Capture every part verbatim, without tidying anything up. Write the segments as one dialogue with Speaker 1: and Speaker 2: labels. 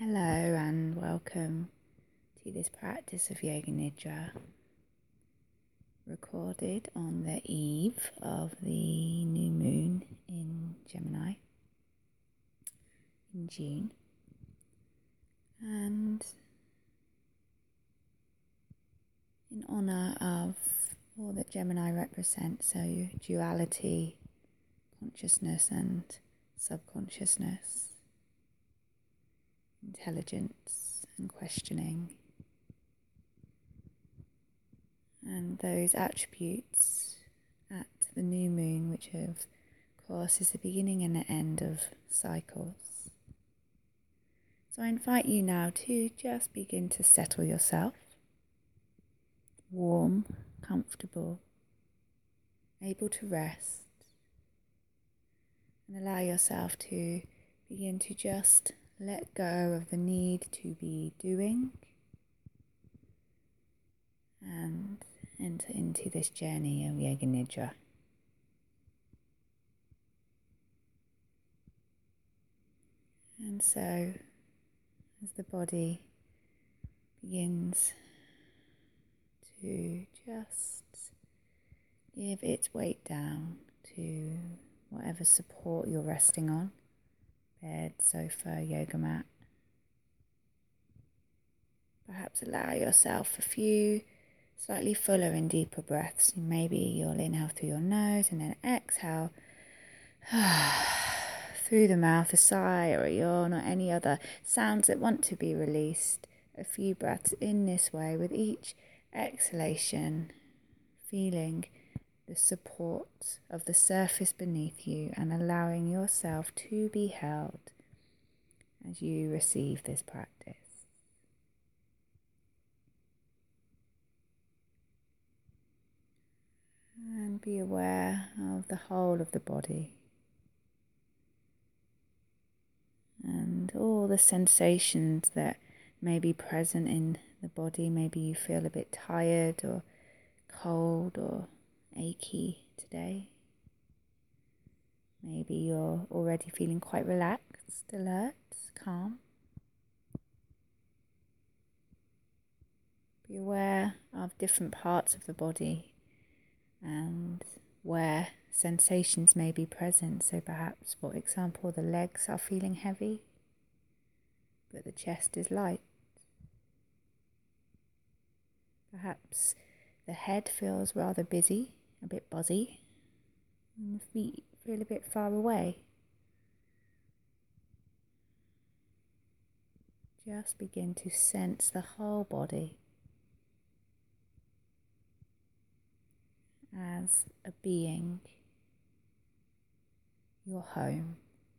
Speaker 1: Hello and welcome to this practice of Yoga Nidra, recorded on the eve of the new moon in Gemini in June. And in honour of all that Gemini represents, so duality, consciousness and subconsciousness, intelligence and questioning, and those attributes at the new moon, which of course is the beginning and the end of cycles. So I invite you now to just begin to settle yourself, warm, comfortable, able to rest, and allow yourself to begin to just let go of the need to be doing and enter into this journey of Yoga Nidra. And so, as the body begins to just give its weight down to whatever support you're resting on, bed, sofa, yoga mat. Perhaps allow yourself a few slightly fuller and deeper breaths. Maybe you'll inhale through your nose and then exhale through the mouth, a sigh or a yawn or any other sounds that want to be released. A few breaths in this way, with each exhalation feeling the support of the surface beneath you and allowing yourself to be held as you receive this practice. And be aware of the whole of the body and all the sensations that may be present in the body. Maybe you feel a bit tired or cold or achy today. Maybe you're already feeling quite relaxed, alert, calm. Be aware of different parts of the body and where sensations may be present. So perhaps, for example, the legs are feeling heavy, but the chest is light. Perhaps the head feels rather busy, a bit buzzy, and the feet feel a bit far away. Just begin to sense the whole body as a being, your home,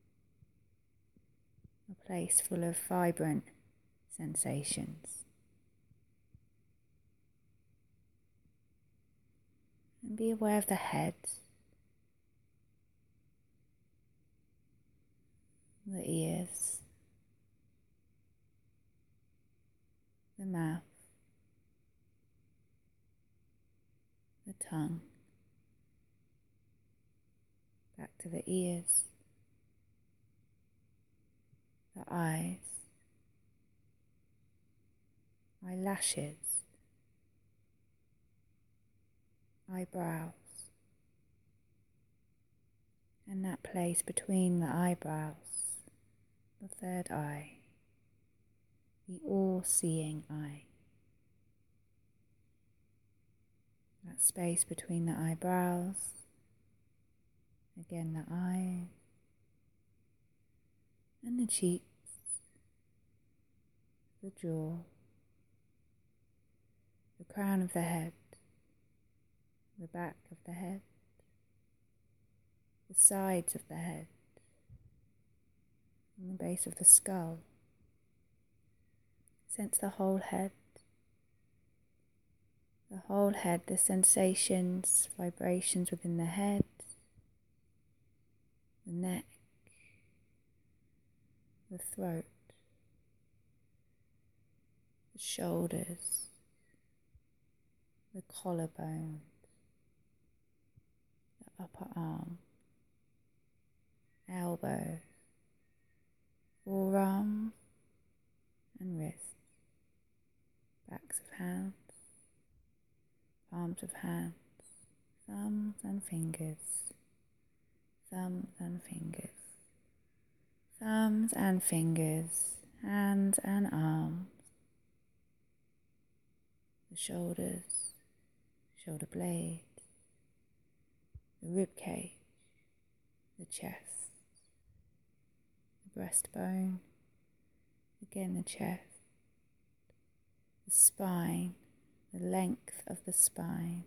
Speaker 1: a place full of vibrant sensations. And be aware of the head, the ears, the mouth, the tongue, back to the ears, the eyes, eyelashes, eyebrows, and that place between the eyebrows, the third eye, the all-seeing eye. That space between the eyebrows, again the eyes, and the cheeks, the jaw, the crown of the head, the back of the head, the sides of the head, and the base of the skull. Sense the whole head, the whole head, the sensations, vibrations within the head, the neck, the throat, the shoulders, the collarbone, the upper arm, elbow, forearm, palms of hands, thumbs and fingers, thumbs and fingers, thumbs and fingers, hands and arms, the shoulders, shoulder blades, the rib cage, the chest, the breastbone, again the chest, the spine, the length of the spine,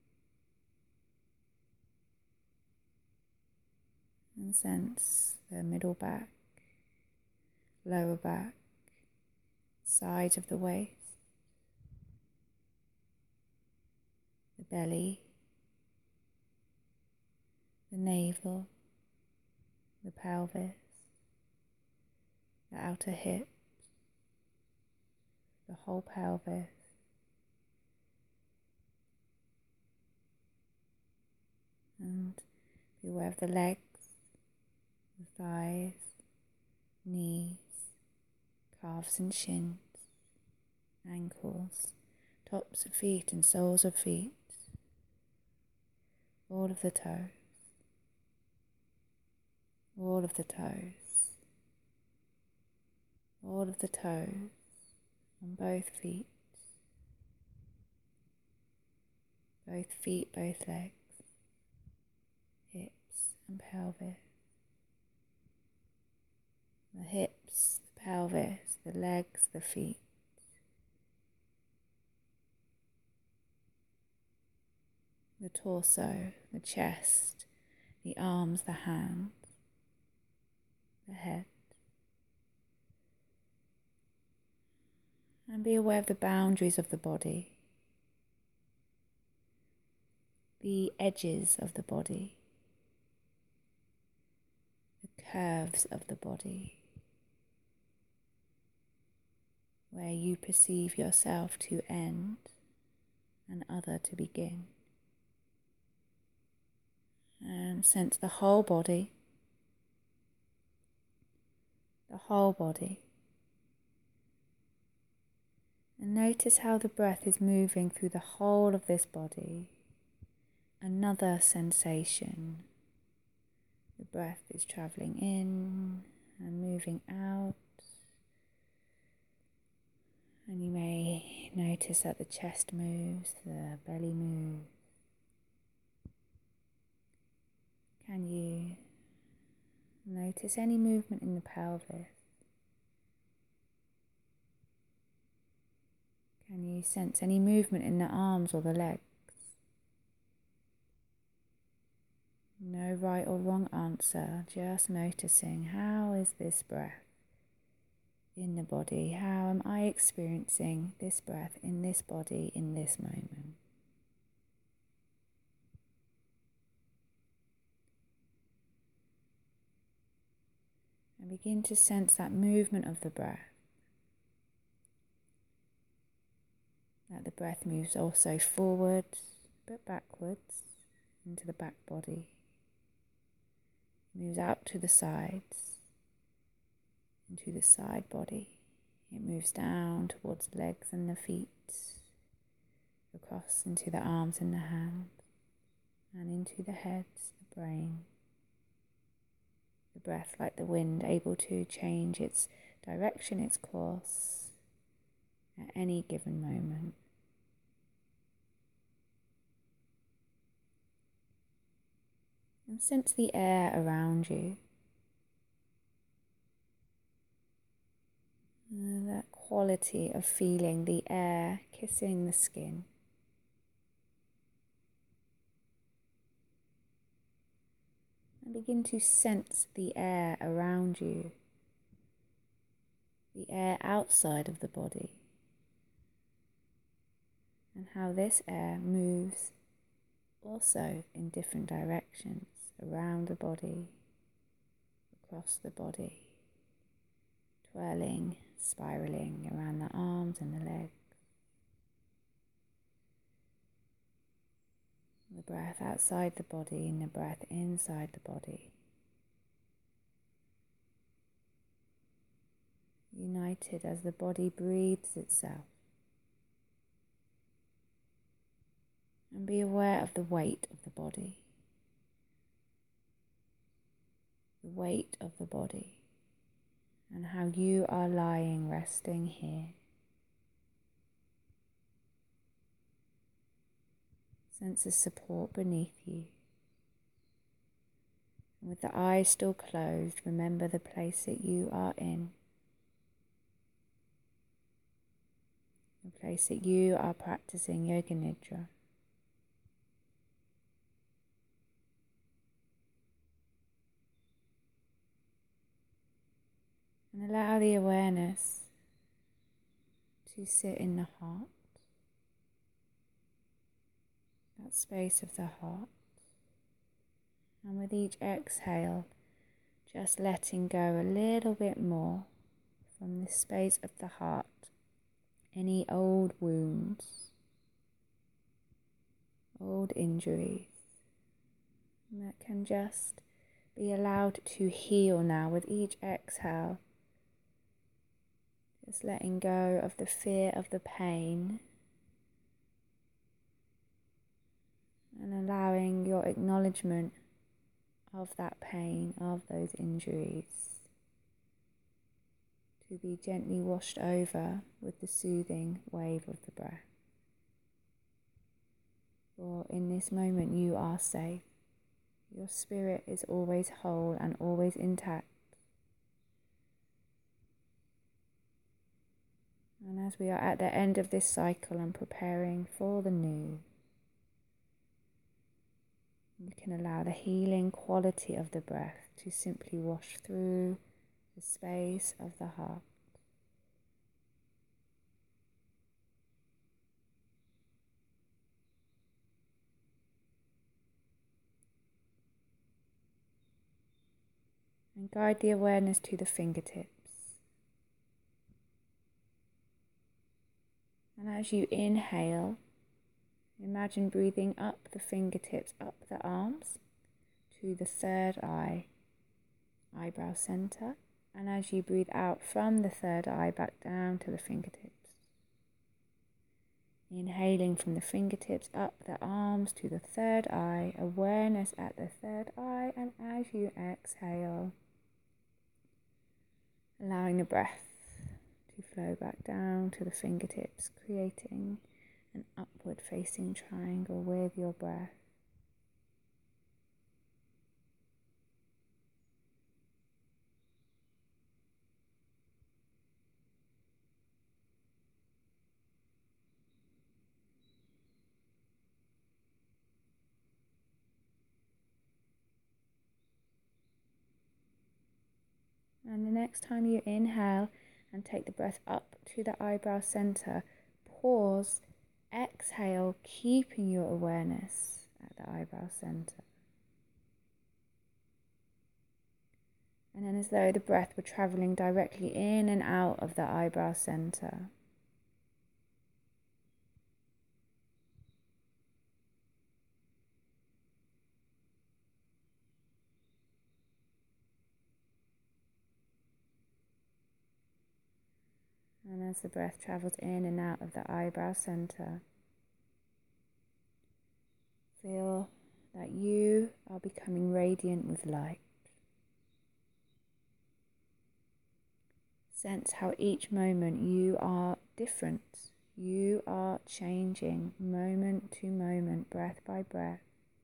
Speaker 1: and sense the middle back, lower back, side of the waist, the belly, the navel, the pelvis, the outer hips, the whole pelvis, and be aware of the legs, the thighs, knees, calves and shins, ankles, tops of feet and soles of feet, all of the toes, all of the toes, all of the toes on both feet, both feet, both legs, hips and pelvis, the hips, the pelvis, the legs, the feet, the torso, the chest, the arms, the hands, the head. And be aware of the boundaries of the body, the edges of the body, the curves of the body, where you perceive yourself to end and other to begin. And sense the whole body, the whole body. And notice how the breath is moving through the whole of this body. Another sensation. The breath is travelling in and moving out. And you may notice that the chest moves, the belly moves. Can you notice any movement in the pelvis? Can you sense any movement in the arms or the legs? No right or wrong answer, just noticing how is this breath in the body? How am I experiencing this breath in this body in this moment? And begin to sense that movement of the breath. That the breath moves also forwards but backwards into the back body. Moves out to the sides, into the side body. It moves down towards the legs and the feet, across into the arms and the hands, and into the head, the brain. The breath, like the wind, able to change its direction, its course, at any given moment. And sense the air around you. Uh, that quality of feeling the air kissing the skin. And begin to sense the air around you, the air outside of the body, and how this air moves also in different directions around the body, across the body, twirling, spiraling around the arms and the legs. The breath outside the body and the breath inside the body. United as the body breathes itself. And be aware of the weight of the body. The weight of the body. And how you are lying, resting here. Sense the support beneath you. And with the eyes still closed, remember the place that you are in. The place that you are practicing Yoga Nidra. And allow the awareness to sit in the heart. That space of the heart. And with each exhale, just letting go a little bit more from this space of the heart. Any old wounds, old injuries that can just be allowed to heal now with each exhale. Just letting go of the fear of the pain. And allowing your acknowledgement of that pain, of those injuries, to be gently washed over with the soothing wave of the breath. For in this moment you are safe. Your spirit is always whole and always intact. And as we are at the end of this cycle and preparing for the new, you can allow the healing quality of the breath to simply wash through the space of the heart. And guide the awareness to the fingertips. And as you inhale, imagine breathing up the fingertips, up the arms to the third eye, eyebrow center. And as you breathe out from the third eye back down to the fingertips. Inhaling from the fingertips up the arms to the third eye, awareness at the third eye, and as you exhale, allowing the breath to flow back down to the fingertips, creating an upward facing triangle with your breath. And the next time you inhale and take the breath up to the eyebrow center, pause, exhale, keeping your awareness at the eyebrow center. And then as though the breath were traveling directly in and out of the eyebrow center. And as the breath travels in and out of the eyebrow center, feel that you are becoming radiant with light. Sense how each moment you are different. You are changing moment to moment, breath by breath.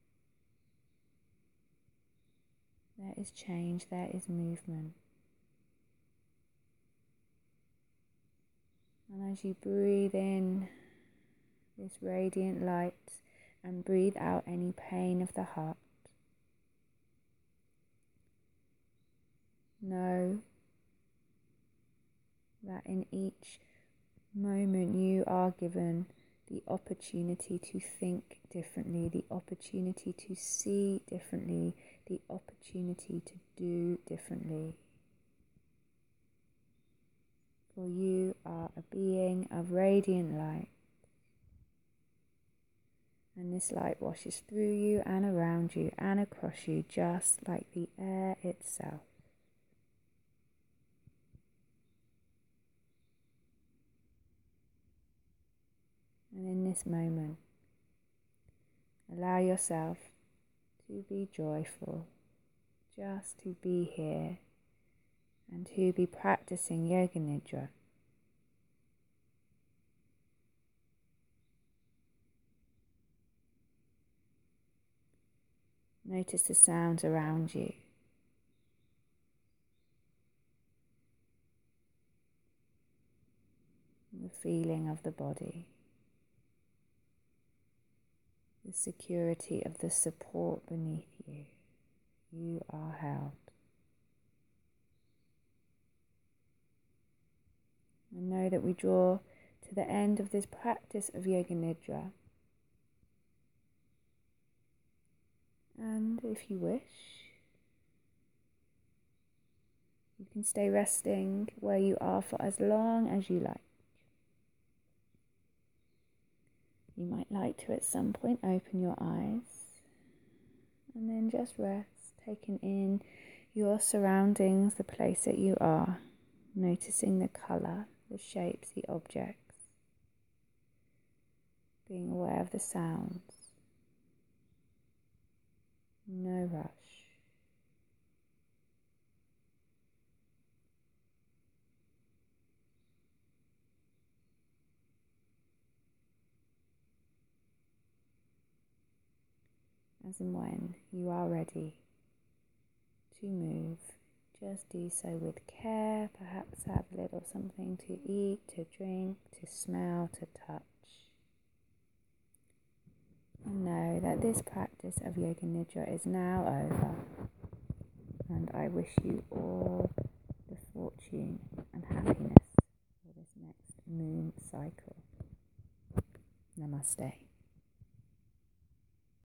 Speaker 1: There is change, there is movement. And as you breathe in this radiant light and breathe out any pain of the heart, know that in each moment you are given the opportunity to think differently, the opportunity to see differently, the opportunity to do differently. For you are a being of radiant light. And this light washes through you and around you and across you, just like the air itself. And in this moment, Allow yourself to be joyful, just to be here and to be practicing Yoga Nidra. Notice the sounds around you. The feeling of the body. The security of the support beneath you. You are held. And know that we draw to the end of this practice of Yoga Nidra. And if you wish, you can stay resting where you are for as long as you like. You might like to at some point open your eyes and then just rest, taking in your surroundings, the place that you are, noticing the colour, the shapes, the objects, being aware of the sounds. No rush. As and when you are ready to move, just do so with care. Perhaps have a little something to eat, to drink, to smell, to touch. And know that this practice of Yoga Nidra is now over. And I wish you all the fortune and happiness for this next moon cycle. Namaste.